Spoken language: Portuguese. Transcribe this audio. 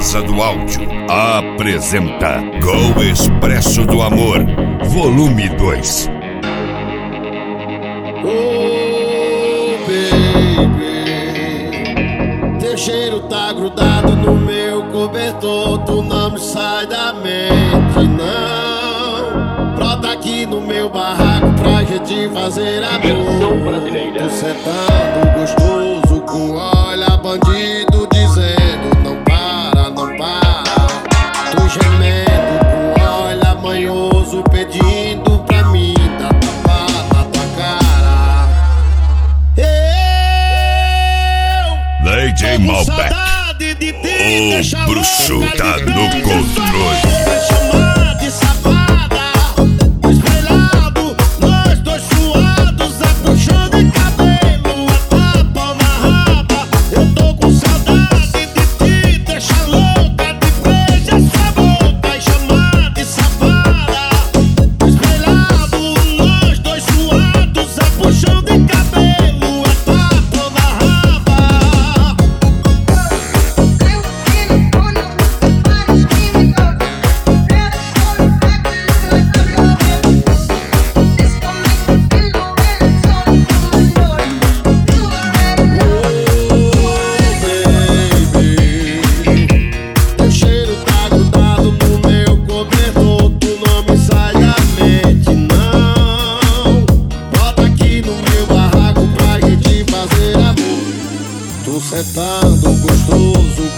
Casa do Áudio apresenta Go Expresso do Amor, Volume 2. Oh, baby, teu cheiro tá grudado no meu cobertor. Tu não me sai da mente, não. Brota aqui no meu barraco pra gente fazer amor. Tu sentando gostoso com olha bandido dizendo não para, não para. Tu gemendo com olha manhoso pedindo pra mim dar tapa na tua cara. Eu DJ Malbec, o bruxo tá no controle. Chamar de safada, espelhado, nós dois suados, a puxão de cabelo, a tapa na raba. Eu tô com saudade de ti, deixa louca de beijo essa boca. E chamar de safada, espelhado, nós dois suados, a puxão de cabelo, a tapa na raba. Teu cheiro tá grudado no meu cobertor. Tu não me sai da mente, não. Bota aqui no meu barraco pra gente fazer amor. Tu sentando gostoso